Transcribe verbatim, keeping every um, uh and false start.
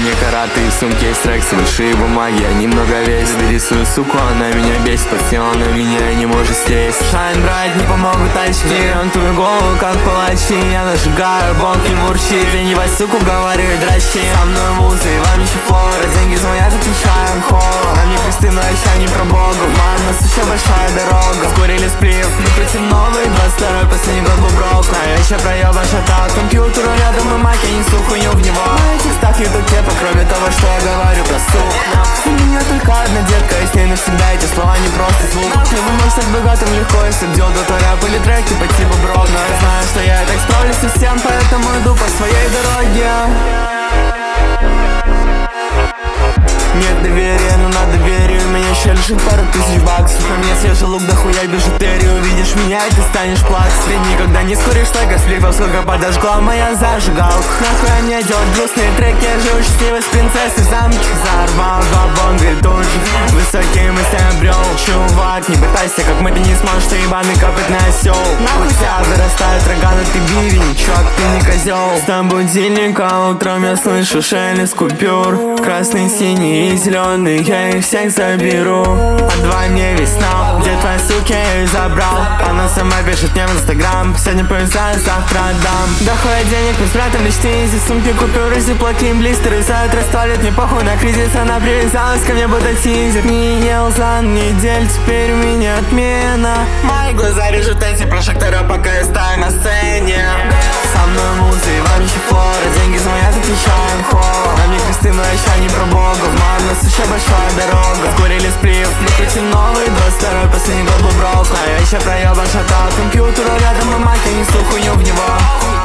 мне караты и в сумке есть трек, большие бумаги, они много весят. Бери свою суку, она меня бесит, подсела на меня и не может сесть. Shine bright, не помогут очки, он твою голову как палачи. Я нажигаю, бомб не мурчит, я не вас суку говорю и дрочи. Со мной музы, вам еще флора, деньги звонят, отвечаем холод. На мне кресты, но еще не про Богу, мам, у нас еще большая дорога. Скурили сплив, мы крутим новый, двадцать второй последний год был брок. А я еще проебан шатал компьютер, рядом и мак, я несу хуйню в него. На этих став ютуб тепа, кроме того, что я говорю про сук. У меня только одна детка, и с ней навсегда эти слова не просто звук. Не вы можете стать богатым легко, если б делал до рэп или треки по типу брок. Но я знаю, что я так справлюсь со всем, поэтому иду по своей дороге. Нет доверия, но на доверие у меня еще лежит пару тысяч баксов. У меня свежий лук, дохуя бижутерию. Увидишь меня и ты станешь плакать. Ты никогда не скуришь столько сплифов, сколько подожгла моя зажигалка. Нахуй мне делать грустные треки, я живу счастливой с принцессой в замке. Взорвал бабон грядущий, высокие мысли обрел. Чувак, не пытайся, как мы, ты не сможешь, ты ебаный копытный осел. Нахуй тебя вырастают рога, но ты бивень, чувак, ты не козел. С будильника утром я слышу шелест купюр. Красный, синий и зеленый, я их всех заберу. А два мне весна, где твоя сука, я ее забрал. Она сама пишет мне в инстаграм, сегодня повезла, завтра отдам. Дохуя денег, мы с братом лечти, здесь сумки, купюры, зиплоки, блистеры. За это столет, мне похуй на кризис, она привязалась ко мне, будто тизер. Не ел за неделю, теперь у меня отмена. Мои глаза режут эти прожектора, пока я стою на сцене. Со мной музы, вам еще флора, деньги звонят, отвечаем холод. На мне кресты, но еще не про Бога, мам, у нас еще большая дорога. Скурили сплив, мы крутим новый, двадцать второй последний год был брок. А я еще проебан шатал компьютер, рядом и мать, я несу хуйню в него.